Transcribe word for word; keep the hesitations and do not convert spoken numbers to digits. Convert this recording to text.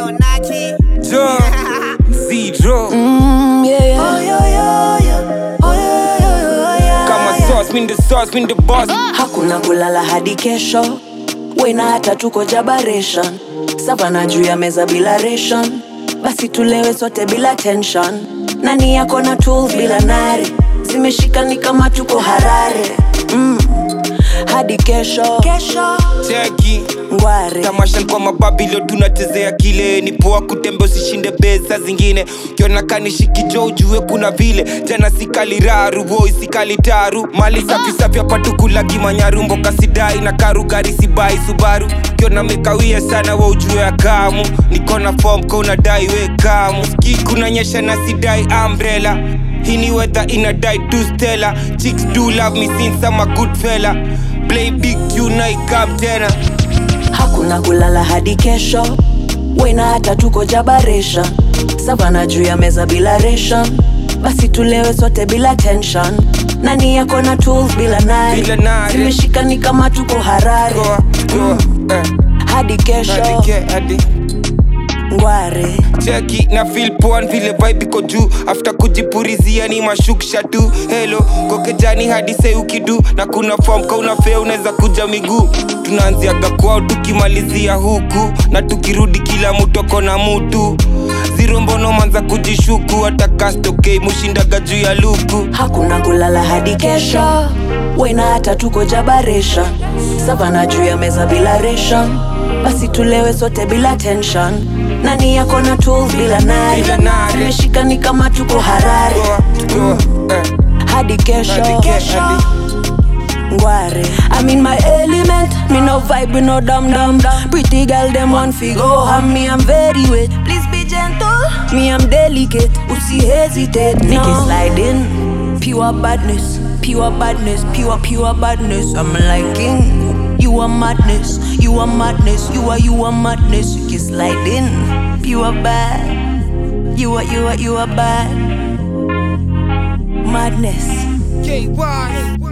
Yo, Naki. Joe, Zero. Mm, yeah, yeah. Oh, yeah, yeah, yeah. Oh, yeah, yeah, yeah. Kama sauce, mean the sauce, mean the boss. Hakuna kulala hadi kesho, wena hata tuko jabaration. Savana juu ya meza bila ration, basi tulewe sote bila tension. Nani yako na tools bila nare, zimeshika ni kama tuko Harare. Mm. Hadi kesho, kesho. Cheki Ngware tamasha kwa mababilo tunachezea kile ni poa kutembe usishinde beza zingine kiona kanishiki jo ujue kuna vile jana sikali raru boy sikali taru mali safi safi hapa tukula kimanyarumbo kasidai na karu gari sibai Subaru kiona mekawia sana wa ujue ya kamu niko na form kwa unadai we kamu ski kuna nyesha na sidai umbrella hini weather inadai tu Stella chicks do love me since I'm a good fella play big tune na ikam tena. Hakuna kulala hadi kesho, wena hata tuko jabaration. Savana juu ya meza bila ration, basi tulewe sote bila tension. Nani yako na tools bila nari, Bila nari. zimeshika ni kama tuko Harare. Goa, goa, eh. Hadi kesho, Hadi ke, hadi ngware cheki na feel poan vile vibe iko juu after kujipurizia ni mashuksha tu hello kokejani hadi say ukidu na kuna form ka unafea unaweza kuja miguu tunaanziaga kwao tukimalizia huku na tukirudi kila mtu ako na mutu Zero mbono manza kujishuku hata kastokei mushindaga juu ya luku. Hakuna kulala hadi kesho, wena hata tuko jabaration. Savana juu ya meza bila ration, basi tulewe sote bila tension. Nani yako na tools bila nari, Bila nari. zimeshika ni kama tuko Harare. Goa, goa, eh. Hadi kesho, Hadi ke, hadi ngware I'm in my element, me no vibe, no dum dum. Pretty girl, them one figure, and me I'm very wet. Please be gentle, me I'm delicate. Usi hesitate, no. Make it slide in. Pure badness, pure badness, pure pure badness. I'm liking you are madness, you are madness, you are you are madness. You can slide in, pure bad. You are you are you are bad. Madness. K Y